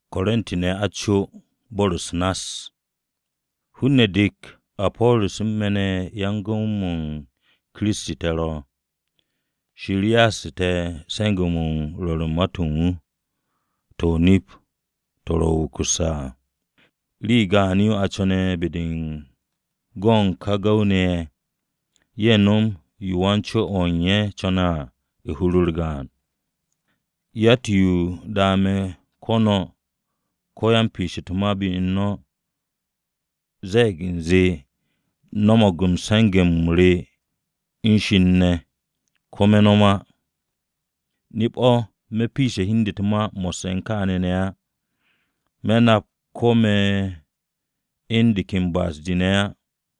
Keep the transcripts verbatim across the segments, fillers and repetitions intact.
Korintine acho borusnas. Hunne dik Apollos mene yangumun Kristi tero. Shirias te sengumun lolumatungu. Tonip toro kusa. Liga niu achone bidin gon kagaune yenum yuwancho onye chona ihulurgan. Yatiu dame kono koyan pishitumabi inno zeginze nomogum sengemure inshinne komenoma nipo me pishe hindituma mosenkane nea mena kome indikin bas dinea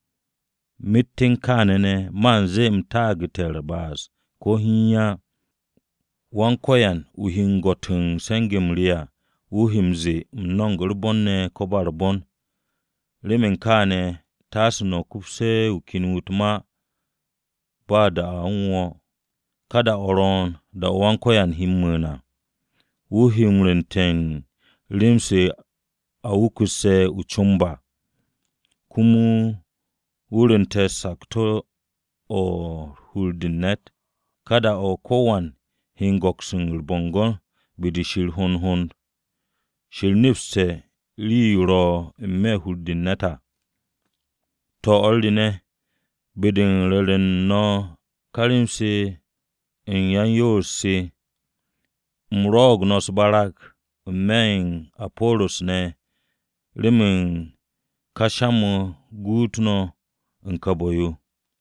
mittin kanene manze mtagiter bas ko hinya wankoyan uhingotun sengemria uhimze mnongol bonne kobar bon lemen kane tasno kupse ukinutuma bada anwo kada oron da wankoyan himmuna uhimrenten limse awukuse uchumba kumu urente sakto o huldinet kada o kowan hingoksun bongon bidishil hun hun shilnifse liro me huldineta to oline bidin lelen no kalimse enyanyose mrog nos barak men Apollos ne limin kashamu gutno nkaboyu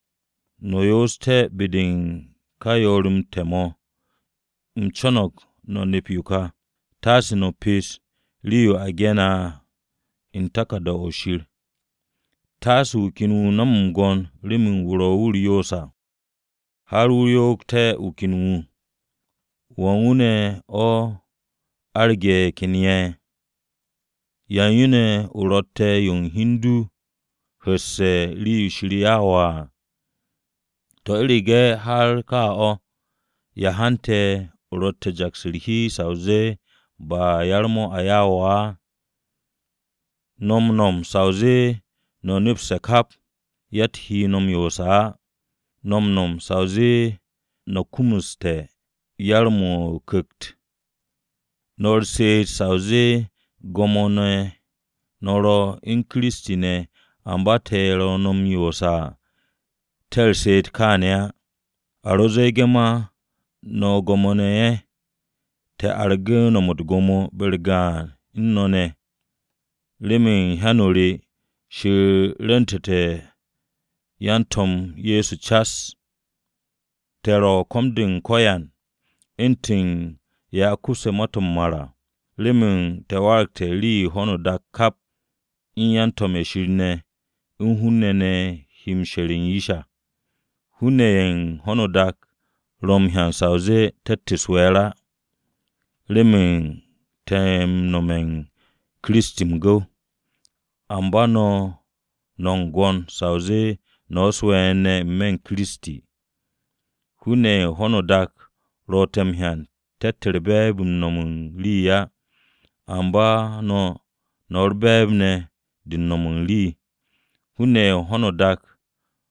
noyoste bidin kayorum temo mchonok no nepyuka tasi no pis liyo agena intaka da oshir tasu kinu namgon limin wuro wuri yosa har wuyokte ukinu wangune o arge kinye yanyune urotte yung hindu hesse liyu shiriyawa to ilige har ka o yahante urotte jaksirhi sauze ba yarmo ayawa nom nom sauze no nipse kap yat hi nom yosa nom nom sauze no kumuste yarmo kukt nor se sauze gomone noro in Kristine ambatero nom yosa tel set kanea aroze gema no gomone te arge no mudgomo bergan innone limin hanori shi rentete yantom Yesu chas tero komdin koyan intin ya kuse motum mara limin te warkte li hono da kap in yantom eshirne in hunnene himsherin yisha huneyen hono dak rom han sauze tettiswera limin tem nomen Kristim go ambano nongon sauze noswene men Kristi hune hono dak rotem han tetterbebum nomen liya amba no norbebne din nomen li hune hono dak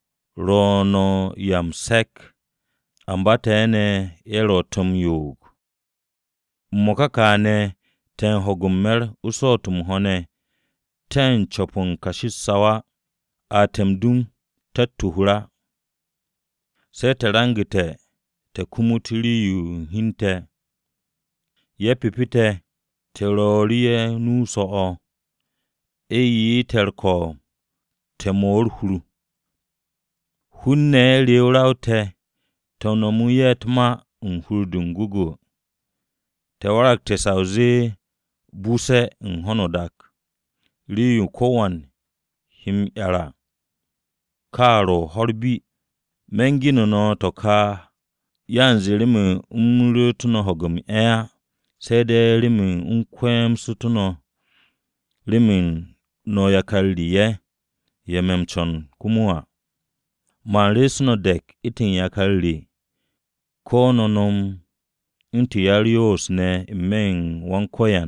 rono yamsek ambatene erotum yug mokakane ten hogummer usotum hone ten chopun kashisawa atemdum tattuhura seterangite te kumutiliyu hinte yepipite teroriye nuso eyi terko temorhuru hunne liuraute tonomuyetma unhurdungugu tewarak te sauze buse nhonodak liyu kowan him era karo horbi mengino no toka yanzirimi umrutuno hogum ea sede limin unkwem sutuno limin no yakalliye yememchon kumua marisno dek itin yakalli kononom inti yarios ne men wankoyan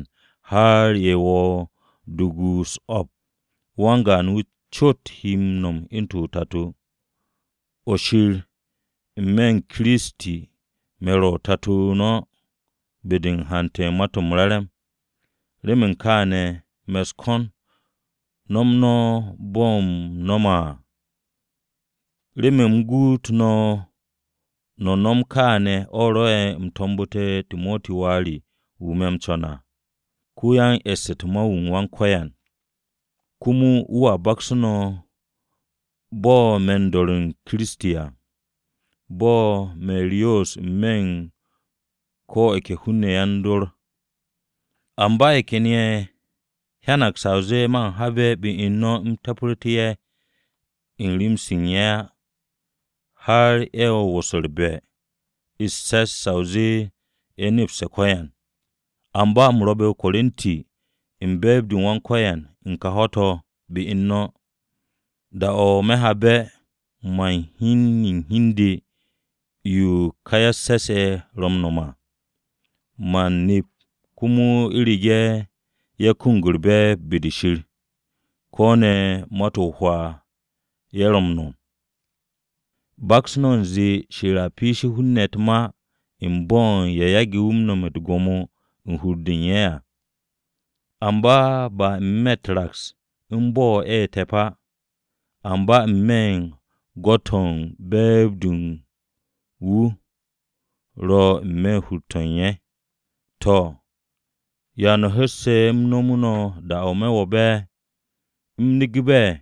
har yewo dugus op wanga nu chot himnom into tatu oshir men Kristi mero tatu no bidin hante matum rarem remin kane meskon nomno bom noma remin gut no no nom kane oroe mtombute Timoti wali umem chona kuyan esetuma unwan koyan kumu uwa baksuno bo mendorin Kristia bo merios men ko eke hunne yandur amba ekenie hanak sauze man habe bi inno mtapurtiye inrim sinya har eo wosorbe isses sauze enip sekoyan amba mrobe korinti imbeb di wan koyan inka hoto bi inno da o mehabe man hin hindi yu kaya sese romnoma man nip kumu irige ya kungurbe bidishir kone mato hwa ya romno baksnon zi shirapishi hunnetma imbon ya yagi umno medgomo nhurdinye amba ba metrax imbo e tepa amba men goton bebdun wu ro me hutonye to yano hesse mnomuno da omewobe mnigibe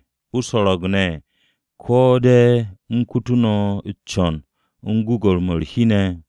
usorogne kode mkutuno chon ngugol morhine